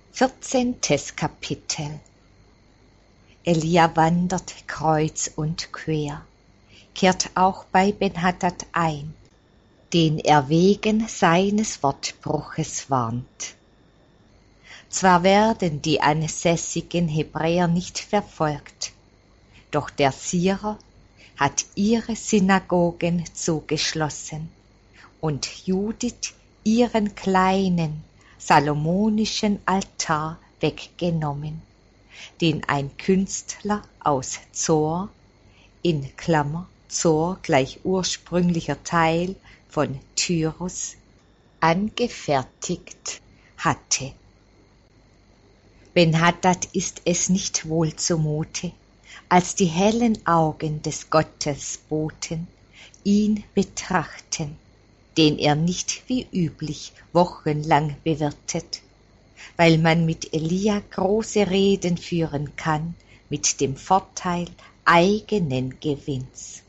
14. Kapitel. Elia wandert kreuz und quer, kehrt auch bei Ben-Hadad ein, den er wegen seines Wortbruches warnt. Zwar werden die ansässigen Hebräer nicht verfolgt, doch der Syrer hat ihre Synagogen zugeschlossen und Judith ihren kleinen salomonischen Altar weggenommen, den ein Künstler aus Zor, in Klammer Zor gleich ursprünglicher Teil von Tyrus, angefertigt hatte. Ben-Hadad ist es nicht wohl zumute, als die hellen Augen des Gottesboten ihn betrachten, den er nicht wie üblich wochenlang bewirtet, weil man mit Elia große Reden führen kann mit dem Vorteil eigenen Gewinns.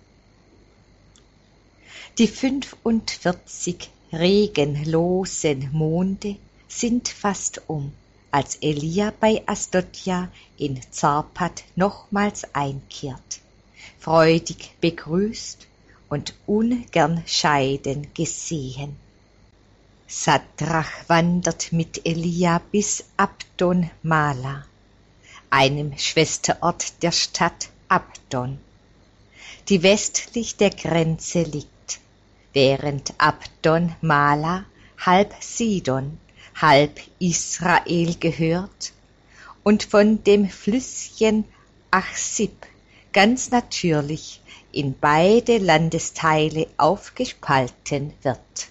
Die 45 regenlosen Monde sind fast um, als Elia bei Asdodja in Zarpat nochmals einkehrt, freudig begrüßt und ungern scheiden gesehen. Sadrach wandert mit Elia bis Abdon Mala, einem Schwesterort der Stadt Abdon, die westlich der Grenze liegt, während Abdon Mala halb Sidon, halb Israel gehört und von dem Flüsschen Achsib ganz natürlich in beide Landesteile aufgespalten wird.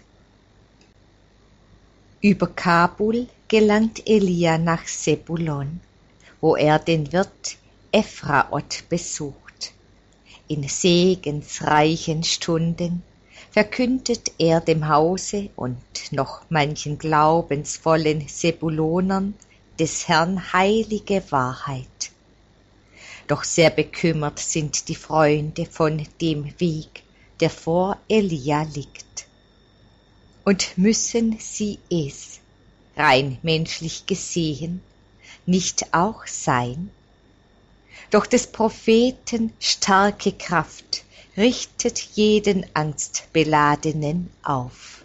Über Kabul gelangt Elia nach Sebulon, wo er den Wirt Ephraot besucht. In segensreichen Stunden verkündet er dem Hause und noch manchen glaubensvollen Sebulonern des Herrn heilige Wahrheit. Doch sehr bekümmert sind die Freunde von dem Weg, der vor Elia liegt. Und müssen sie es, rein menschlich gesehen, nicht auch sein? Doch des Propheten starke Kraft richtet jeden Angstbeladenen auf.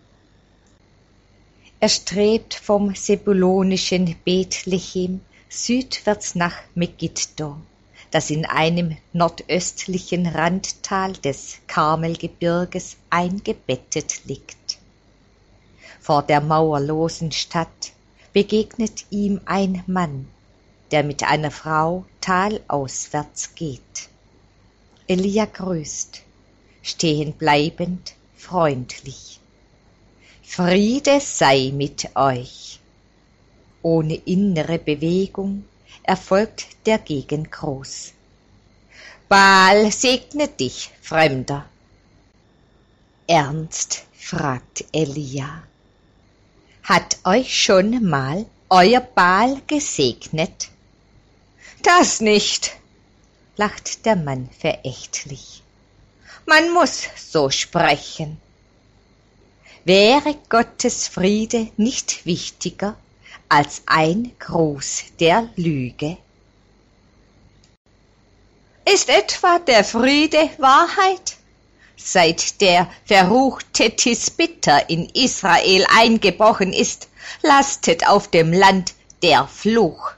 Er strebt vom sebulonischen Bethlehem südwärts nach Megiddo, das in einem nordöstlichen Randtal des Karmelgebirges eingebettet liegt. Vor der mauerlosen Stadt begegnet ihm ein Mann, der mit einer Frau talauswärts geht. Elia grüßt, stehen bleibend, freundlich. Friede sei mit euch. Ohne innere Bewegung erfolgt der Gegengruß. Baal segne dich, Fremder. Ernst fragt Elia. Hat euch schon mal euer Baal gesegnet? Das nicht, lacht der Mann verächtlich. Man muss so sprechen. Wäre Gottes Friede nicht wichtiger als ein Gruß der Lüge? Ist etwa der Friede Wahrheit? Seit der verruchte Tisbitter in Israel eingebrochen ist, lastet auf dem Land der Fluch.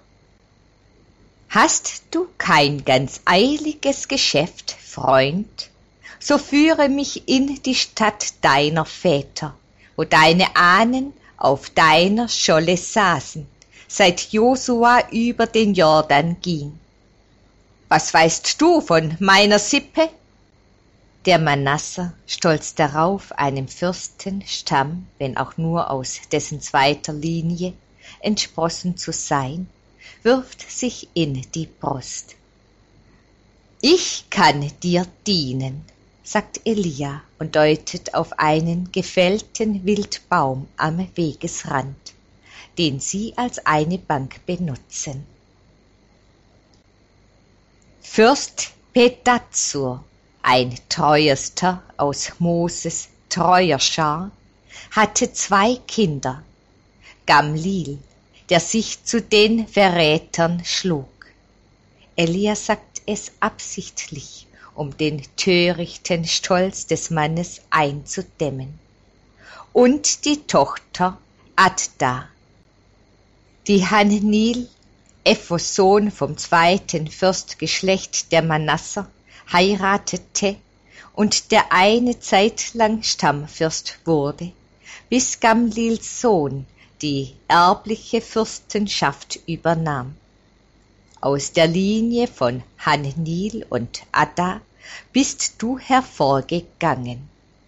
Hast du kein ganz eiliges Geschäft, Freund? So führe mich in die Stadt deiner Väter, wo deine Ahnen auf deiner Scholle saßen, seit Josua über den Jordan ging. Was weißt du von meiner Sippe? Der Manasser, stolz darauf, einem Fürstenstamm, wenn auch nur aus dessen zweiter Linie, entsprossen zu sein, wirft sich in die Brust. Ich kann dir dienen, sagt Elia und deutet auf einen gefällten Wildbaum am Wegesrand, den sie als eine Bank benutzen. Fürst Pedazur, ein Treuester aus Moses treuer Schar, hatte 2 Kinder, Gamliel, der sich zu den Verrätern schlug. Elia sagt es absichtlich, um den törichten Stolz des Mannes einzudämmen. Und die Tochter Adda, die Hanniel, Ephos Sohn vom 2. Fürstgeschlecht der Manasser, heiratete und der eine zeitlang Stammfürst wurde, bis Gamliels Sohn die erbliche Fürstenschaft übernahm. Aus der Linie von Hanniel und Adda bist du hervorgegangen.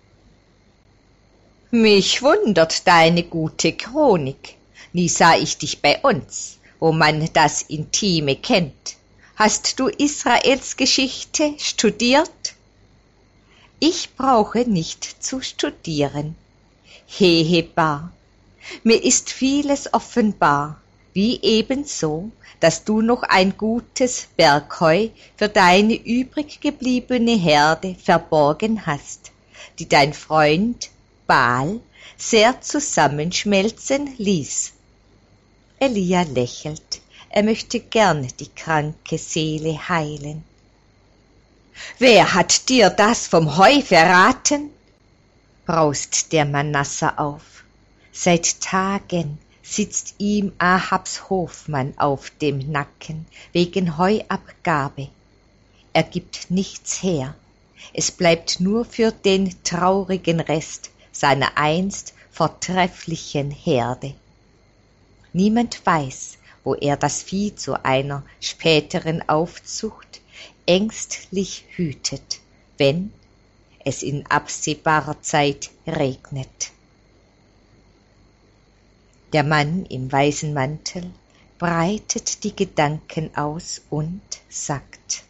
Mich wundert deine gute Chronik. Nie sah ich dich bei uns, wo man das Intime kennt. Hast du Israels Geschichte studiert? Ich brauche nicht zu studieren. Hehebar, mir ist vieles offenbar, wie ebenso, dass du noch ein gutes Bergheu für deine übrig gebliebene Herde verborgen hast, die dein Freund Baal sehr zusammenschmelzen ließ. Elia lächelt, er möchte gern die kranke Seele heilen. Wer hat dir das vom Heu verraten? Braust der Manasser auf. Seit Tagen sitzt ihm Ahabs Hofmann auf dem Nacken wegen Heuabgabe. Er gibt nichts her. Es bleibt nur für den traurigen Rest seiner einst vortrefflichen Herde. Niemand weiß, wo er das Vieh zu einer späteren Aufzucht ängstlich hütet, wenn es in absehbarer Zeit regnet. Der Mann im weißen Mantel breitet die Gedanken aus und sagt: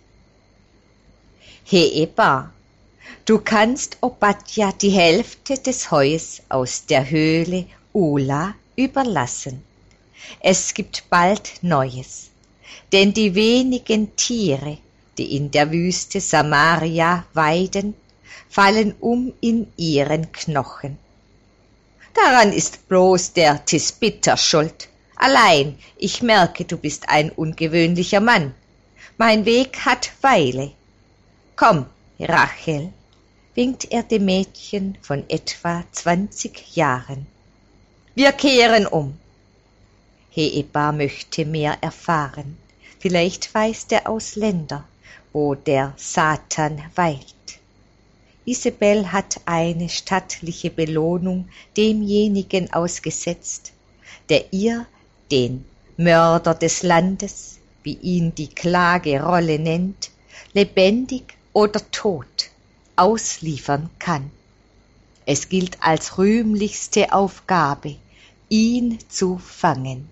Heeba, du kannst Obadja die Hälfte des Heues aus der Höhle Ula überlassen. Es gibt bald Neues, denn die wenigen Tiere, die in der Wüste Samaria weiden, fallen in ihren Knochen. Daran ist bloß der Tisbiter schuld. Allein, ich merke, du bist ein ungewöhnlicher Mann. Mein Weg hat Weile. Komm, Rachel, winkt er dem Mädchen von etwa 20 Jahren. Wir kehren um. Heeba möchte mehr erfahren. Vielleicht weiß der Ausländer, wo der Satan weilt. Isabel hat eine stattliche Belohnung demjenigen ausgesetzt, der ihr den Mörder des Landes, wie ihn die Klagerolle nennt, lebendig oder tot ausliefern kann. Es gilt als rühmlichste Aufgabe, ihn zu fangen.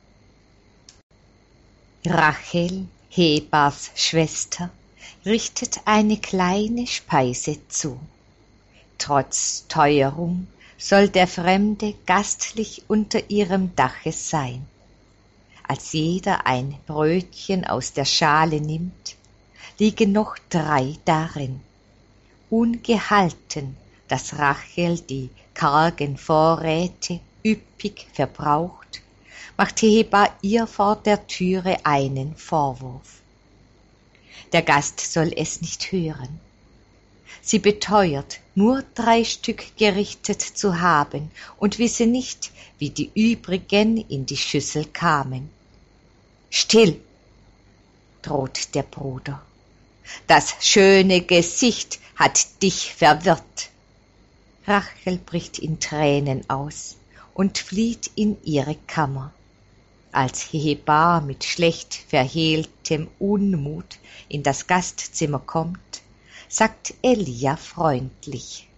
Rachel, Hebas Schwester, richtet eine kleine Speise zu. Trotz Teuerung soll der Fremde gastlich unter ihrem Dache sein. Als jeder ein Brötchen aus der Schale nimmt, liegen noch 3 darin. Ungehalten, dass Rachel die kargen Vorräte üppig verbraucht, macht Heba ihr vor der Türe einen Vorwurf. Der Gast soll es nicht hören. Sie beteuert, nur 3 Stück gerichtet zu haben und wisse nicht, wie die übrigen in die Schüssel kamen. Still, droht der Bruder. Das schöne Gesicht hat dich verwirrt. Rachel bricht in Tränen aus und flieht in ihre Kammer. Als Heba mit schlecht verhehltem Unmut in das Gastzimmer kommt, sagt Elia freundlich: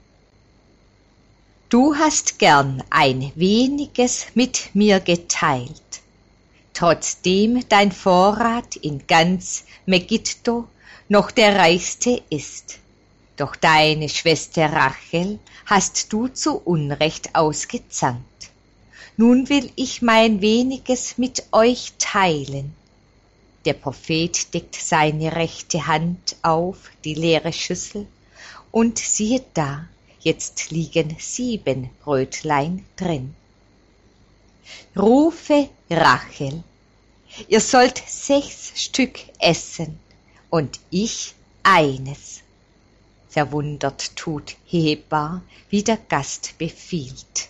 Du hast gern ein weniges mit mir geteilt, trotzdem dein Vorrat in ganz Megiddo noch der reichste ist. Doch deine Schwester Rachel hast du zu Unrecht ausgezankt. Nun will ich mein weniges mit euch teilen. Der Prophet deckt seine rechte Hand auf die leere Schüssel und siehe da, jetzt liegen 7 Brötlein drin. rufe Rachel, ihr sollt 6 Stück essen und ich eines. Verwundert tut Hebar, wie der Gast befiehlt.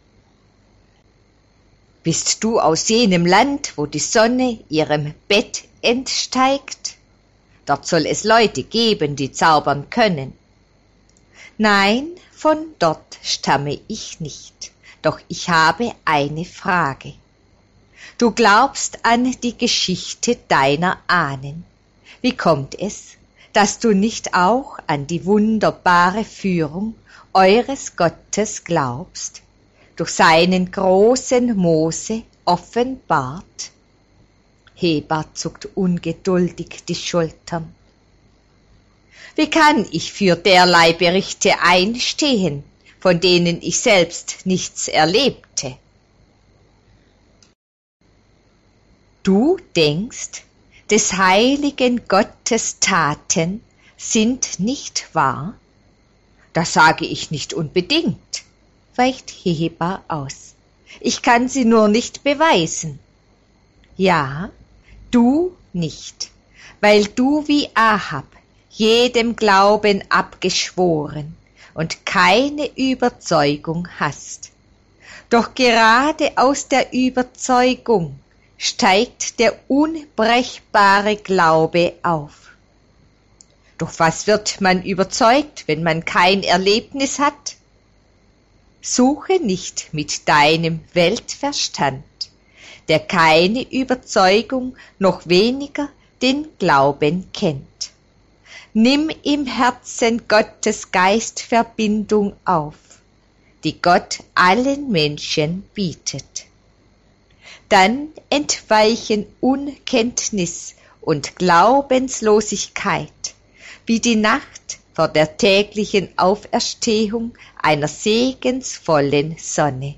Bist du aus jenem Land, wo die Sonne ihrem Bett entsteigt? Dort soll es Leute geben, die zaubern können. Nein, von dort stamme ich nicht, doch ich habe eine Frage. Du glaubst an die Geschichte deiner Ahnen. Wie kommt es, dass du nicht auch an die wunderbare Führung eures Gottes glaubst, durch seinen großen Mose offenbart? Hebar zuckt ungeduldig die Schultern. Wie kann ich für derlei Berichte einstehen, von denen ich selbst nichts erlebte? Du denkst, des heiligen Gottes Taten sind nicht wahr? Das sage ich nicht unbedingt, weicht Hebar aus. Ich kann sie nur nicht beweisen. Ja, du nicht, weil du wie Ahab jedem Glauben abgeschworen und keine Überzeugung hast. Doch gerade aus der Überzeugung steigt der unbrechbare Glaube auf. Durch was wird man überzeugt, wenn man kein Erlebnis hat? Suche nicht mit deinem Weltverstand, der keine Überzeugung, noch weniger den Glauben kennt. Nimm im Herzen Gottes Geistverbindung auf, die Gott allen Menschen bietet. Dann entweichen Unkenntnis und Glaubenslosigkeit wie die Nacht vor der täglichen Auferstehung einer segensvollen Sonne.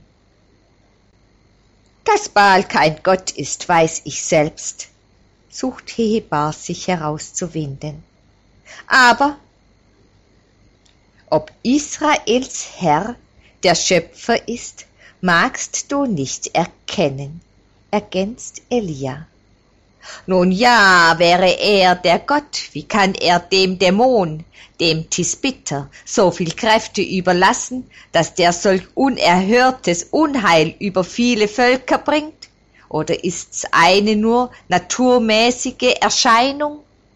Dass Baal kein Gott ist, weiß ich selbst, sucht Hebar sich herauszuwinden. Aber ob Israels Herr der Schöpfer ist, magst du nicht erkennen, ergänzt Elia. Nun ja, wäre er der Gott, wie kann er dem Dämon, dem Tisbiter, so viel Kräfte überlassen, dass der solch unerhörtes Unheil über viele Völker bringt? Oder ist's eine nur naturmäßige Erscheinung?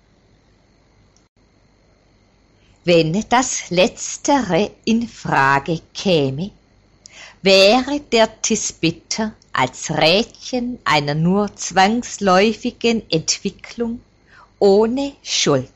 Wenn das Letztere in Frage käme, wäre der Tisbiter als Rädchen einer nur zwangsläufigen Entwicklung ohne Schuld.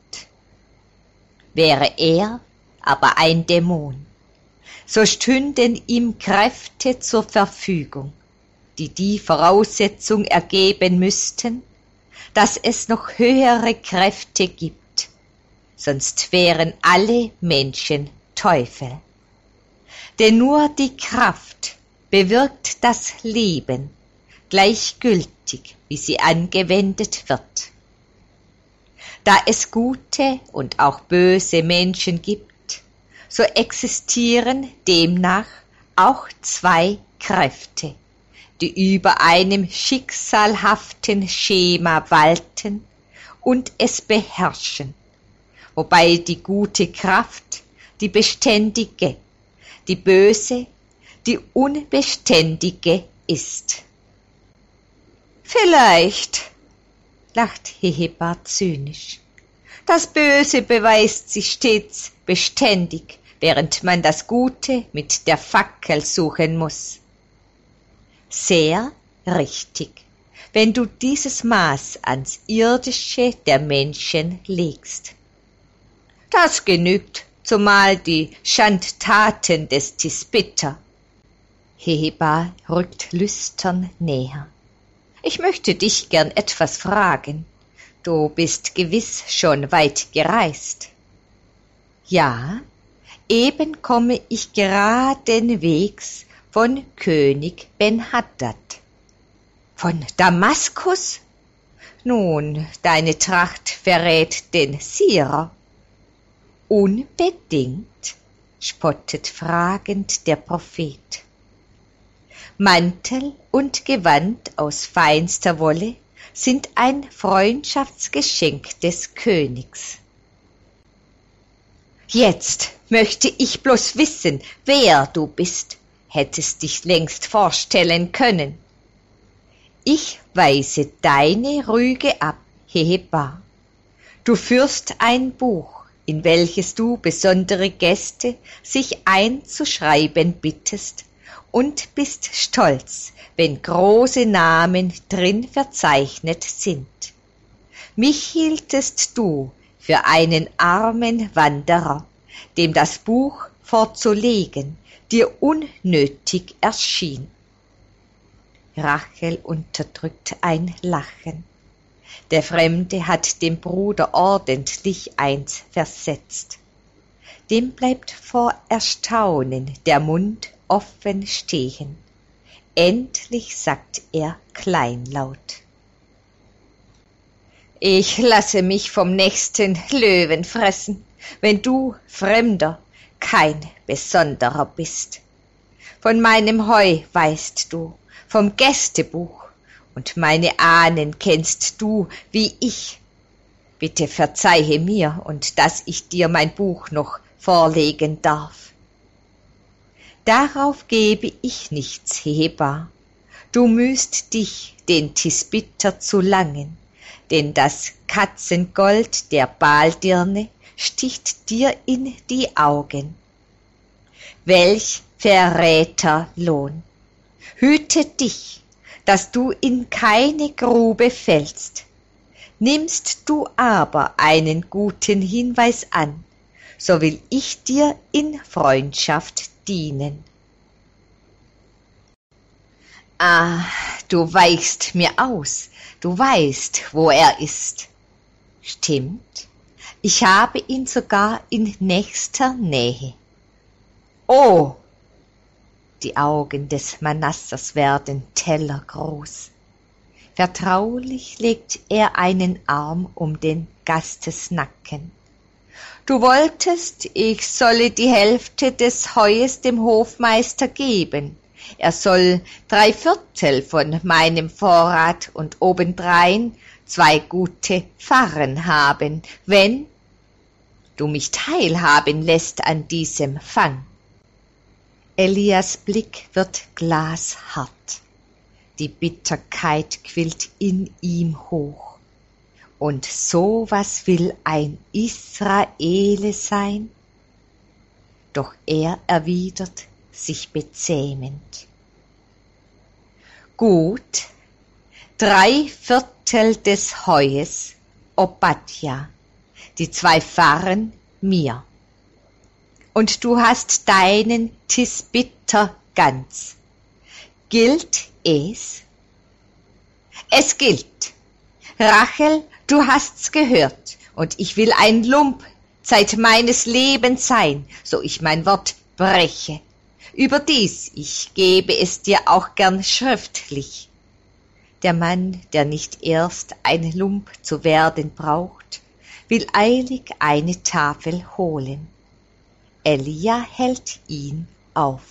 Wäre er aber ein Dämon, so stünden ihm Kräfte zur Verfügung, die die Voraussetzung ergeben müssten, dass es noch höhere Kräfte gibt, sonst wären alle Menschen Teufel. Denn nur die Kraft bewirkt das Leben, gleichgültig, wie sie angewendet wird. Da es gute und auch böse Menschen gibt, so existieren demnach auch 2 Kräfte, die über einem schicksalhaften Schema walten und es beherrschen, wobei die gute Kraft die beständige, die böse die unbeständige ist. Vielleicht, lacht Hebar zynisch. Das Böse beweist sich stets beständig, während man das Gute mit der Fackel suchen muss. Sehr richtig, wenn du dieses Maß ans Irdische der Menschen legst. Das genügt, zumal die Schandtaten des Tisbiter. Hebar rückt lüstern näher. Ich möchte dich gern etwas fragen. Du bist gewiss schon weit gereist. Ja, eben komme ich geradenwegs von König Ben-Hadad. Von Damaskus? Nun, deine Tracht verrät den Syrer. Unbedingt, spottet fragend der Prophet. Mantel und Gewand aus feinster Wolle sind ein Freundschaftsgeschenk des Königs. Jetzt möchte ich bloß wissen, wer du bist, hättest dich längst vorstellen können. Ich weise deine Rüge ab, Heheba. Du führst ein Buch, in welches du besondere Gäste sich einzuschreiben bittest und bist stolz, wenn große Namen drin verzeichnet sind. Mich hieltest du für einen armen Wanderer, dem das Buch vorzulegen dir unnötig erschien. Rachel unterdrückt ein Lachen. Der Fremde hat dem Bruder ordentlich eins versetzt. Dem bleibt vor Erstaunen der Mund offen stehen. Endlich sagt er kleinlaut: Ich lasse mich vom nächsten Löwen fressen, wenn du, Fremder, kein Besonderer bist. Von meinem Heu weißt du, vom Gästebuch, und meine Ahnen kennst du wie ich. Bitte verzeihe mir, und dass ich dir mein Buch noch vorlegen darf. Darauf gebe ich nichts, Heheba. Du mühst dich, den Tisbiter zu langen, denn das Katzengold der Baaldirne sticht dir in die Augen. Welch Verräterlohn! Hüte dich, dass du in keine Grube fällst. Nimmst du aber einen guten Hinweis an, so will ich dir in Freundschaft dienen. Ah, du weichst mir aus, du weißt, wo er ist. Stimmt, ich habe ihn sogar in nächster Nähe. Oh! Die Augen des Manassers werden tellergroß. Vertraulich legt er einen Arm um den Gastes Nacken. Du wolltest, ich solle die Hälfte des Heues dem Hofmeister geben. Er soll 3/4 von meinem Vorrat und obendrein 2 gute Pfarren haben, wenn du mich teilhaben lässt an diesem Fang. Elias' Blick wird glashart. Die Bitterkeit quillt in ihm hoch. Und so was will ein Israele sein? Doch er erwidert sich bezähmend: Gut, 3/4 des Heues, Obadja, die 2 Pfarren mir. Und du hast deinen Tisbiter ganz. Gilt es? Es gilt. Rachel, du hast's gehört, und ich will ein Lump Zeit meines Lebens sein, so ich mein Wort breche. Überdies, ich gebe es dir auch gern schriftlich. Der Mann, der nicht erst ein Lump zu werden braucht, will eilig eine Tafel holen. Elia hält ihn auf.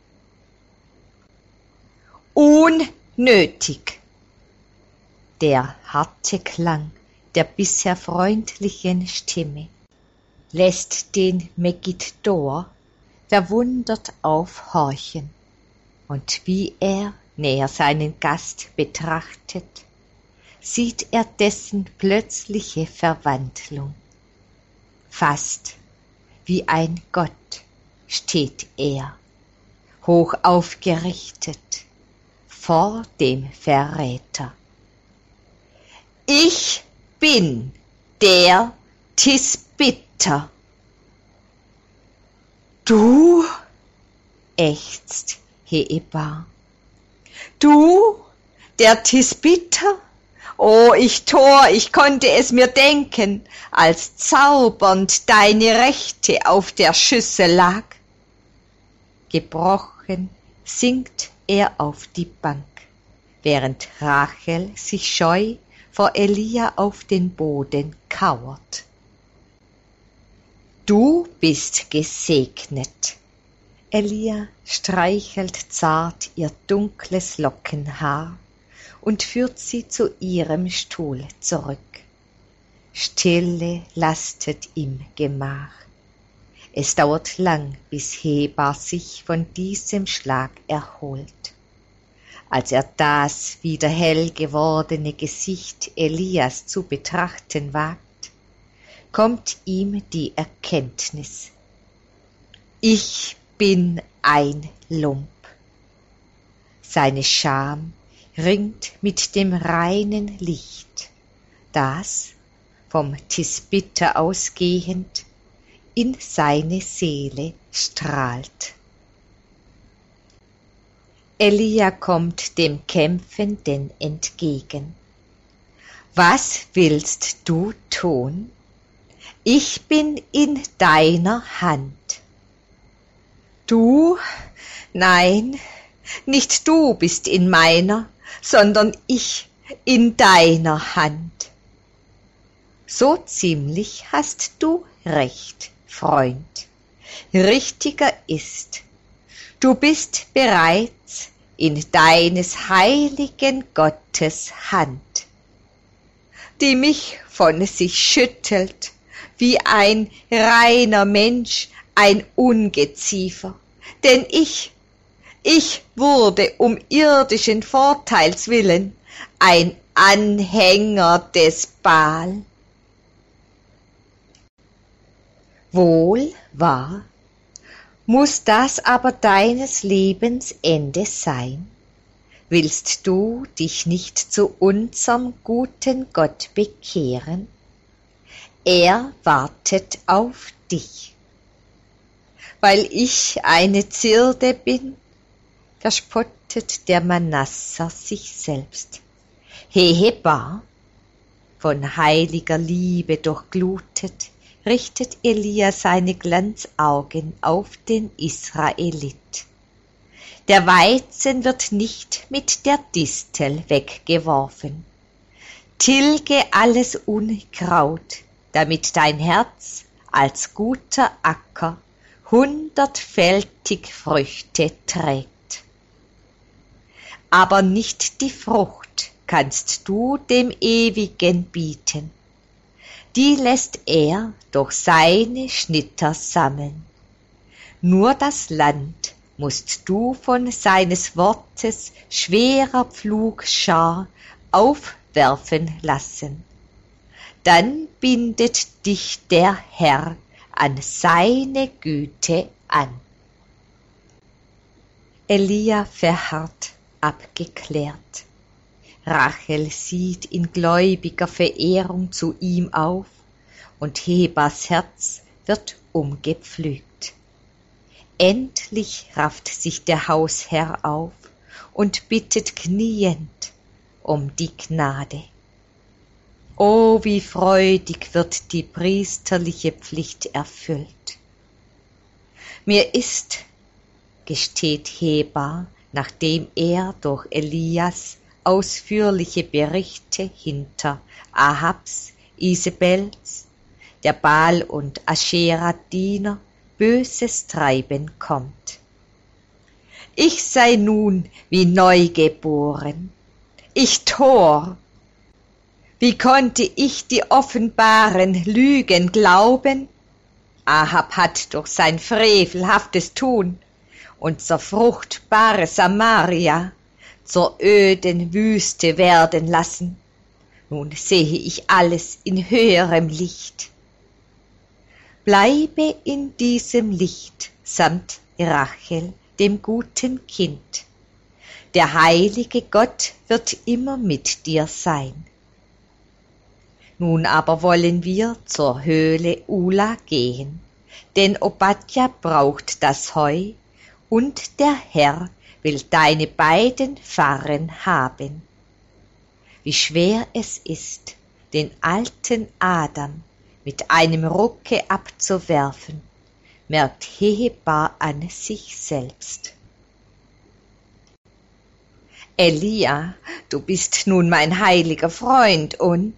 Unnötig! Der harte Klang der bisher freundlichen Stimme lässt den Megiddo verwundert aufhorchen, und wie er näher seinen Gast betrachtet, sieht er dessen plötzliche Verwandlung. Fast wie ein Gott steht er, hoch aufgerichtet, vor dem Verräter. Ich bin der Tisbiter. Du? Ächzt Heheba. Du, der Tisbiter? Oh, ich Tor, ich konnte es mir denken, als zaubernd deine Rechte auf der Schüssel lag. Gebrochen sinkt er auf die Bank, während Rachel sich scheu vor Elia auf den Boden kauert. Du bist gesegnet. Elia streichelt zart ihr dunkles Lockenhaar und führt sie zu ihrem Stuhl zurück. Stille lastet im Gemach. Es dauert lang, bis Heber sich von diesem Schlag erholt. Als er das wieder hell gewordene Gesicht Elias zu betrachten wagt, kommt ihm die Erkenntnis: Ich bin ein Lump. Seine Scham ringt mit dem reinen Licht, das, vom Tisbiter ausgehend, in seine Seele strahlt. Elia kommt dem Kämpfenden entgegen. Was willst du tun? Ich bin in deiner Hand. Du? Nein, nicht du bist in meiner, sondern ich in deiner Hand. So ziemlich hast du recht, Freund. Richtiger ist, du bist bereits in deines heiligen Gottes Hand, die mich von sich schüttelt, wie ein reiner Mensch, ein Ungeziefer. Denn ich wurde um irdischen Vorteils willen ein Anhänger des Baal. Wohl wahr, muß das aber deines Lebens Ende sein? Willst du dich nicht zu unserm guten Gott bekehren? Er wartet auf dich. Weil ich eine Zirde bin, verspottet der Manasser sich selbst. Hebar, von heiliger Liebe durchglutet, richtet Elia seine Glanzaugen auf den Israelit. Der Weizen wird nicht mit der Distel weggeworfen. Tilge alles Unkraut, damit dein Herz als guter Acker 100-fältig Früchte trägt. Aber nicht die Frucht kannst du dem Ewigen bieten. Die lässt er durch seine Schnitter sammeln. Nur das Land musst du von seines Wortes schwerer Pflugschar aufwerfen lassen. Dann bindet dich der Herr an seine Güte an. Elia verharrt abgeklärt. Rachel sieht in gläubiger Verehrung zu ihm auf, und Hebers Herz wird umgepflügt. Endlich rafft sich der Hausherr auf und bittet kniend um die Gnade. O, wie freudig wird die priesterliche Pflicht erfüllt. Mir ist, gesteht Heber, nachdem er durch Elias ausführliche Berichte hinter Ahabs, Isabels, der Baal- und Aschera-Diener Böses treiben kommt. Ich sei nun wie neugeboren, ich Tor. Wie konnte ich die offenbaren Lügen glauben? Ahab hat durch sein frevelhaftes Tun unser fruchtbares Samaria zur öden Wüste werden lassen. Nun sehe ich alles in höherem Licht. Bleibe in diesem Licht samt Rachel, dem guten Kind. Der heilige Gott wird immer mit dir sein. Nun aber wollen wir zur Höhle Ula gehen, denn Obadja braucht das Heu, und der Herr will deine beiden Farren haben. Wie schwer es ist, den alten Adam mit einem Rucke abzuwerfen, merkt Heber an sich selbst. Elia, du bist nun mein heiliger Freund und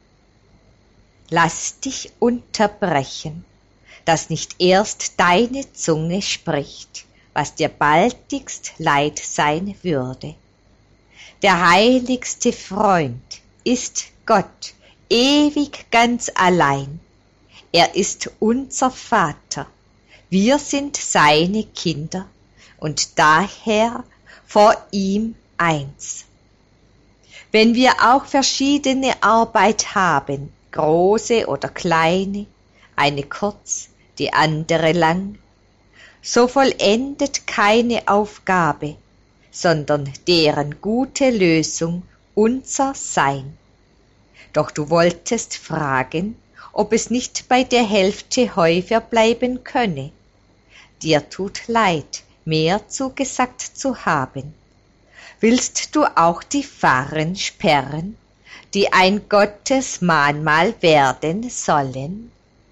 lass dich unterbrechen, dass nicht erst deine Zunge spricht, was dir baldigst Leid sein würde. Der heiligste Freund ist Gott, ewig ganz allein. Er ist unser Vater, wir sind seine Kinder und daher vor ihm eins. Wenn wir auch verschiedene Arbeit haben, große oder kleine, eine kurz, die andere lang, so vollendet keine Aufgabe, sondern deren gute Lösung unser Sein. Doch du wolltest fragen, ob es nicht bei der Hälfte Heu bleiben könne. Dir tut leid, mehr zugesagt zu haben. Willst du auch die Farren sperren, die ein Gottesmahnmal werden sollen?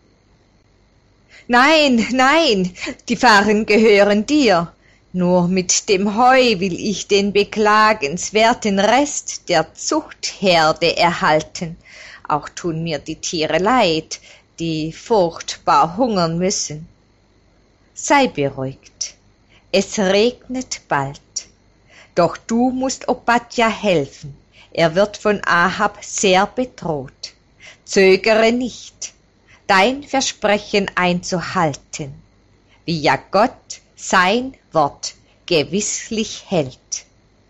Nein, nein, die Farren gehören dir. Nur mit dem Heu will ich den beklagenswerten Rest der Zuchtherde erhalten. Auch tun mir die Tiere leid, die furchtbar hungern müssen. Sei beruhigt, es regnet bald. Doch du musst Obadja helfen, er wird von Ahab sehr bedroht. Zögere nicht, dein Versprechen einzuhalten, wie ja Gott sein Wort gewisslich hält.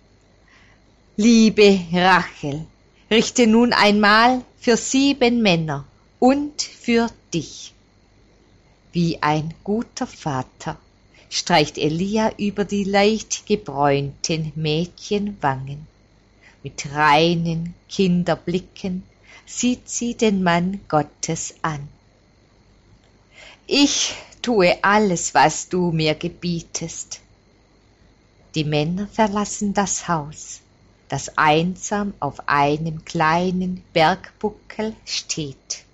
Liebe Rachel, richte nun einmal für 7 Männer und für dich. Wie ein guter Vater streicht Elia über die leicht gebräunten Mädchenwangen. Mit reinen Kinderblicken sieht sie den Mann Gottes an. Ich tue alles, was du mir gebietest. Die Männer verlassen das Haus, das einsam auf einem kleinen Bergbuckel steht.